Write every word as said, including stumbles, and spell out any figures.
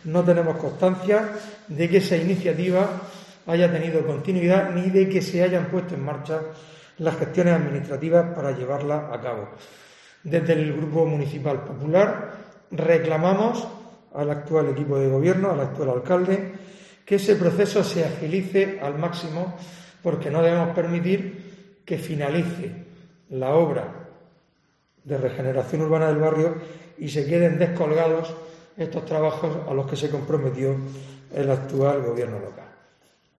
no tenemos constancia de que esa iniciativa haya tenido continuidad ni de que se hayan puesto en marcha las gestiones administrativas para llevarla a cabo. Desde el Grupo Municipal Popular reclamamos al actual equipo de gobierno, al actual alcalde, que ese proceso se agilice al máximo, porque no debemos permitir que finalice la obra de regeneración urbana del barrio y se queden descolgados estos trabajos a los que se comprometió el actual gobierno local.